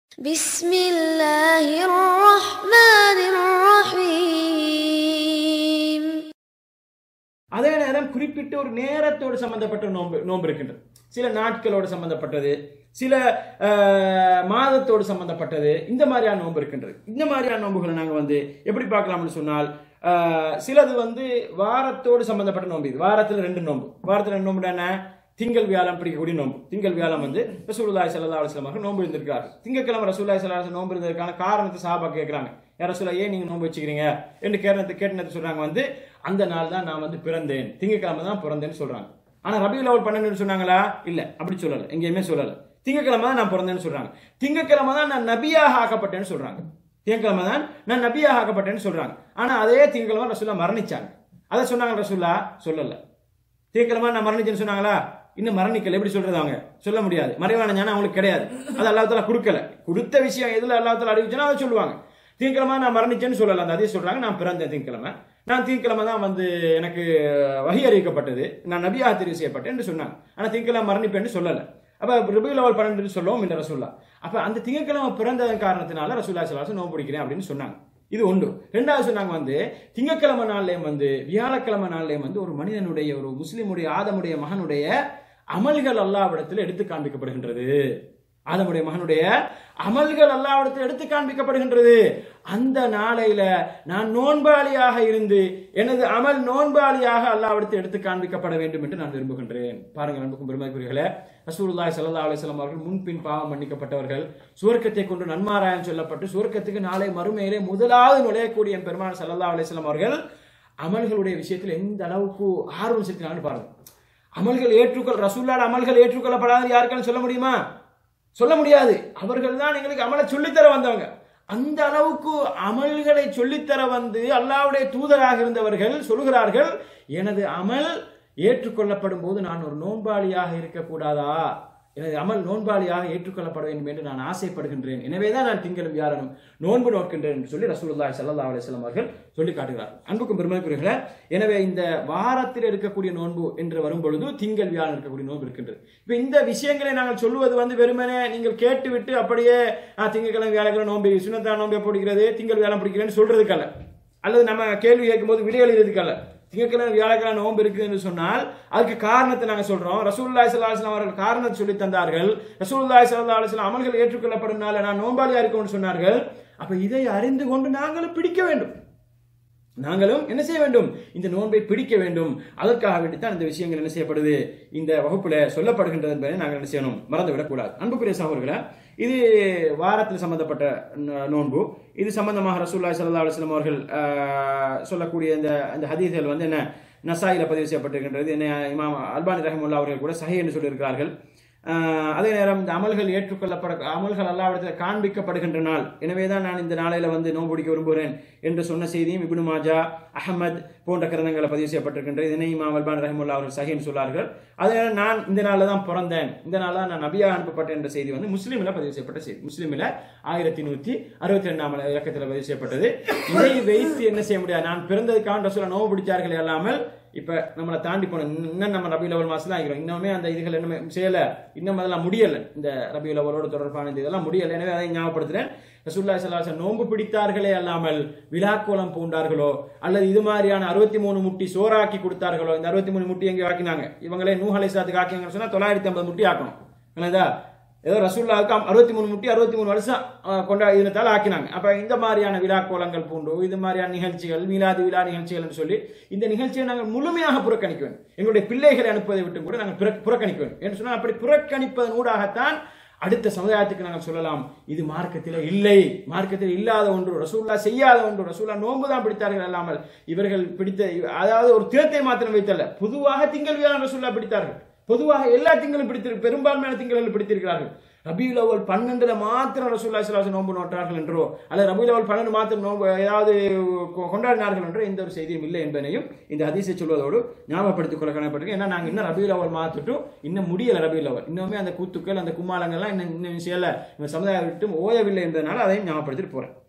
بسم الله الرحمن الرحيم. அதே நேரம் குறிப்பிட்ட ஒரு நேரத்தோடு சம்பந்தப்பட்ட நோன்பு இருக்கின்றது. சில நாட்களோடு சம்பந்தப்பட்டது, சில மாதத்தோடு சம்பந்தப்பட்டது, இந்த மாதிரியான நோன்பு இருக்கின்றது. இந்த மாதிரியான நோன்புகளை நாங்கள் எப்படி பார்க்கலாம்னு சொன்னால், சிலது வாரத்தோடு சம்பந்தப்பட்ட நோன்பு. இது வாரத்தில் 2 நோன்பு. வாரத்தில் 2 நோன்பு என்ன? திங்கள் வியாழம் பிடிக்கக்கூடிய நோன்பு. திங்கள் வியாழம் ரசூலுல்லாஹி ஸல்லல்லாஹு அலைஹி வஸல்லம் நோன்பு இருந்திருக்கார்கள். திங்கட்கிழமை ரசூலுல்லாஹி ஸல்லல்லாஹு அலைஹி வஸல்லம் நோன்பு இருந்ததற்கான காரணத்தை சஹாபா கேட்கிறாங்க. யார் ரசூலா, ஏன் நீங்க நோன்பு வச்சுக்கிறீங்க என்று கேட்டனத்தை சொல்றாங்க. அந்த நாள் தான் நான் பிறந்தேன், திங்கட்கிழமை தான் பிறந்தேன்னு சொல்றாங்க. ஆனா ரபியுல் அவ்வல் 12 சொன்னாங்களா? இல்ல, அப்படி சொல்லல, எங்கேயுமே சொல்லல. திங்கட்கிழமை தான் நான் பிறந்தேன்னு சொல்றாங்க. திங்கட்கிழமை தான் நான் நபியாக ஆக்கப்பட்டேன்னு சொல்றாங்க. திங்கட்கிழமை தான் நான் நபியாக ஆக்கப்பட்டேன்னு சொல்றாங்க. ஆனா அதே திங்கட்கிழமை ரசூலா மரணிச்சாங்க. அதை சொன்னாங்க ரசூலா? சொல்லல. திங்கட்கிழமை நான் மரணிச்சேன்னு சொன்னாங்களா? இன்னும் மரணிக்கல. எப்படி சொல்றது? அவங்க சொல்ல முடியாது. மறைவான ஞானம் அவங்களுக்கு கிடையாது. அது அல்லாஹ் தஆலா கொடுக்கல. கொடுத்த விஷயம் எதுல அல்லாஹ் தஆலா அறிவிச்சனா அதை சொல்லுவாங்க. திங்கட்கிழமை நான் மரணிச்சேன்னு சொல்லல. அந்த அதே சொல்றாங்க, நான் பிறந்தேன் திங்கட்கிழமை, நான் திங்கட்கிழமை தான் எனக்கு வஹி அறிவிக்கப்பட்டது, நான் நபியாக தெரிவு செய்யப்பட்டேன் என்று சொன்னாங்க. ஆனா திங்கட்கிழமை மரணிப்பேன்னு சொல்லல. அப்ப ரபியுல் அவ்வல் 12 சொல்லவும் இல்லை ரசூல்லா. அப்ப அந்த திங்கட்கிழமை பிறந்ததன் காரணத்தினால ரசூலுல்லாஹி ஸல்லல்லாஹு அலைஹி வஸல்லம் நோன்பு பிடிக்கிறேன் அப்படின்னு சொன்னாங்க. இது ஒன்று. ரெண்டாவது சொன்னாங்க, திங்கட்கிழமை நாள்லயும் வியாழக்கிழமை நாள்லயும் ஒரு மனிதனுடைய, ஒரு முஸ்லிமுடைய, ஆதமுடைய மகனுடைய அமல்கள் அல்லாஹ்விடத்தில் எடுத்து காண்பிக்கப்படுகின்றது. ஆதமுடைய மகனுடைய அமல்கள் அல்லாஹ்விடத்தில் எடுத்து காண்பிக்கப்படுகின்றது. அந்த நாளையில நான் நோன்பாளியாக இருந்து எனது அமல் நோன்பாளியாக அல்லாஹ்விடத்தில் எடுத்து காண்பிக்கப்பட வேண்டும் என்று நான் விரும்புகின்றேன். பாருங்கள் அன்புக்கும் பெருமதிக்குரியவர்களே, ரசூலுல்லாஹி ஸல்லல்லாஹு அலைஹி வஸல்லம் அவர்கள் முன்பின் பாவம் மன்னிக்கப்பட்டவர்கள், சுவர்க்கத்தை கொண்டு நன்மாராயம் சொல்லப்பட்டு சுவர்க்கத்துக்கு நாளை மறுமையிலே முதலாவது நுழையக்கூடிய பெருமானார் ஸல்லல்லாஹு அலைஹி வஸல்லம் அவர்கள் அமல்களுடைய விஷயத்தில் எந்த அளவுக்கு ஆர்வம் செலுத்தினான்னு பாருங்க. அமல்கள் ரசூலுல்லாஹ் அமல்கள் ஏற்றுக்கொள்ளப்படாது யாருக்கான்னு சொல்ல முடியுமா? சொல்ல முடியாது. அவர்கள் தான் எங்களுக்கு அமலை சொல்லித்தர வந்தவங்க. அந்த அளவுக்கு அமல்களை சொல்லித்தர அல்லாஹ்வுடைய தூதராக இருந்தவர்கள் சொல்லுகிறார்கள், எனது அமல் ஏற்றுக்கொள்ளப்படும் போது நான் ஒரு நோன்பாளியாக இருக்கக்கூடாதா? எனது அமல் நோன்பாளியாக ஏற்றுக்கொள்ளப்பட வேண்டும் என்று நான் ஆசைப்படுகின்றேன். எனவேதான் நான் திங்களும் வியாழனும் நோன்பு நோக்கின்றேன் என்று சொல்லி ரசூலுல்லாஹி ஸல்லல்லாஹு அலைஹி வஸல்லம் அவர்கள் சொல்லி காட்டுகிறார். அன்புக்கும் பெருமதிக்குரியவர்களே, எனவே இந்த வாரத்தில் இருக்கக்கூடிய நோன்பு என்று வரும் பொழுது திங்கள் வியாழன் இருக்கக்கூடிய நோன்பு இருக்கின்றது. இப்ப இந்த விஷயங்களை நாங்கள் சொல்லுவது வெறுமனே நீங்கள் கேட்டுவிட்டு அப்படியே திங்கட்கிழமை வியாழக்கிழமை நோன்பு சுன்னத்தான நோன்பு பிடிக்கிறது, திங்கள் வியாழன் பிடிக்கிறேன்னு சொல்றதுக்கல்ல, அல்லது நம்ம கேள்வி கேட்கும் போது விடை எழுதுறதுக்கல்ல. திங்கட்கிழமை வியாழக்கிழமை நோன்பு இருக்குது என்று சொன்னால் அதுக்கு காரணத்தை நாங்கள் சொல்றோம். ரசூலுல்லாஹி ஸல்லல்லாஹு அலைஹி வஸல்லம் அவர்கள் காரணத்தை சொல்லி தந்தார்கள். ரசூலுல்லாஹி ஸல்லல்லாஹு அலைஹி வஸல்லம் அமல்கள் ஏற்றுக்கொள்ளப்படும் நாள் நான் நோன்பாளியா இருக்கணும்னு சொன்னார்கள். அப்ப இதை அறிந்து கொண்டு நாங்களும் பிடிக்க வேண்டும். நாங்களும் என்ன செய்ய வேண்டும்? இந்த நோன்பை பிடிக்க வேண்டும். அதற்காக வேண்டித்தான் இந்த விஷயங்கள் என்ன செய்யப்படுது, இந்த வகுப்புல சொல்லப்படுகின்றது என்பதை நாங்கள் என்ன செய்யணும், மறந்துவிடக் கூடாது. அன்புக்குரிய சகோதரர்களே, இது வாரத்தில் சம்பந்தப்பட்ட நோன்பு. இது சம்பந்தமாக ரசூலுல்லாஹி ஸல்லல்லாஹு அலைஹி வஸல்லம் அவர்கள் சொல்லக்கூடிய இந்த ஹதீஸ்கள் என்ன நசாயில பதிவு செய்யப்பட்டிருக்கின்றது. என்ன இமாம் அல்பானி ரஹிமஹுல்லாஹ் அவர்கள் கூட சஹீஹ் என்று சொல்லியிருக்கிறார்கள். அதே நேரம் இந்த அமல்கள் அமல்கள் அல்லாஹ்விடத்தில் காண்பிக்கப்படுகின்ற நாள், எனவேதான் நான் இந்த நாளையில நோன்பு பிடிக்க விரும்புகிறேன் என்று சொன்ன செய்தியும் இப்னு மாஜா, அஹ்மத் போன்ற கிரந்தங்களை பதிவு செய்யப்பட்டிருக்கின்றது. இதனை இமாம் அல்பானி ரஹிமஹுல்லாஹ் அவர்கள் சஹீஹ் சொல்லார்கள். அதே நேரம் நான் இந்த நாளில் தான் பிறந்தேன், இந்த நாளில் நான் நபியாக அனுப்பப்பட்டேன் என்ற செய்தி முஸ்லிமில் பதிவு செய்யப்பட்ட செய்தி. முஸ்லிமில் 1162 இலக்கத்தில் பதிவு செய்யப்பட்டது. இதை வைத்து என்ன செய்ய முடியாது, நான் பிறந்ததுக்கான ரசூலுல்லாஹ் நோன்பு பிடிச்சார்கள் அல்லாமல் இப்ப நம்மளை தாண்டி போனோம். இன்னும் நம்ம ரபியுல் அவ்வல் மாசம் தான் ஆகிறோம். இன்னுமே அந்த இதுகள் என்ன செய்யல, இன்னும் அதெல்லாம் முடியல. இந்த ரபியுல் அவ்வலோட தொடர்பான இதெல்லாம் முடியல. எனவே அதை ஞாபகப்படுத்துறேன். ரசூலுல்லாஹி ஸல்லல்லாஹு அலைஹி வஸல்லம் நோன்பு பிடித்தார்களே அல்லாமல் விழாக்கோலம் பூண்டார்களோ அல்லது இது மாதிரியான 63 முட்டி சோறாக்கி கொடுத்தார்களோ. இந்த 63 முட்டி எங்கே ஆக்கினாங்க? இவங்களே நூஹ் அலைஹிஸ்ஸலாத்துக்கு ஆக்கினாங்கன்னு சொன்னா 950 முட்டி ஆக்கணும். ஏதோ ரசூலுல்லாஹ்வுக்கு 63 முட்டி 63 வருஷம் கொண்டாடினத்தால் ஆக்கினாங்க. அப்ப இந்த மாதிரியான விழாக்கோலங்கள் பூண்டு இது மாதிரியான நிகழ்ச்சிகள், மீலாது விழா நிகழ்ச்சிகள் என்று சொல்லி இந்த நிகழ்ச்சியை நாங்கள் முழுமையாக புறக்கணிக்க வேண்டும். எங்களுடைய பிள்ளைகளை அனுப்புவதை விட்டு கூட நாங்கள் புறக்கணிக்க வேண்டும் என்று சொன்னால், அப்படி புறக்கணிப்பதன் ஊடாகத்தான் அடுத்த சமுதாயத்துக்கு நாங்கள் சொல்லலாம், இது மார்க்கத்தில் இல்லை, மார்க்கத்தில் இல்லாத ஒன்று, ரசூலுல்லாஹ் செய்யாத ஒன்று. ரசூலுல்லாஹ் நோன்பு தான் பிடித்தார்கள் அல்லாமல் இவர்கள் பிடித்த, அதாவது ஒரு தினத்தை மாத்திரம் வைத்தல்ல, பொதுவாக திங்கள் வியாழன் ரசூலுல்லாஹ் பிடித்தார்கள். பொதுவாக எல்லா திங்களும் பெரும்பான்மையான திங்களில் பிடித்திருக்கிறார்கள். ரபியுல் அவ்வல் 12 மாத்திரம் ரசூலுல்லாஹி ஸல்லல்லாஹு அலைஹி வஸல்லம் நோன்பு நோட்டார்கள் என்றோ அல்லது ரபியுல் அவ்வல் 12 மாத்திரம் நோன்பு ஏதாவது கொண்டாடினார்கள் என்றோ எந்த ஒரு செய்தியும் இல்லை என்பதையும் இந்த ஹதீஸை சொல்வதோடு ஞாபகப்படுத்திக் கொள்ள கடமைப்பட்டிருக்கேன். ஏன்னா நாங்கள் இன்னும் ரபியுல் அவ்வல் மாத்திட்டும் இன்னும் முடியல. ரபியுல் அவ்வல் இன்னுமே அந்த கூத்துக்கள், அந்த கும்மாளங்கள்லாம் இன்னும் செய்யல, இந்த சமுதாயம் விட்டு ஓயவில்லை என்பதனால அதையும் ஞாபகப்படுத்திட்டு போறேன்.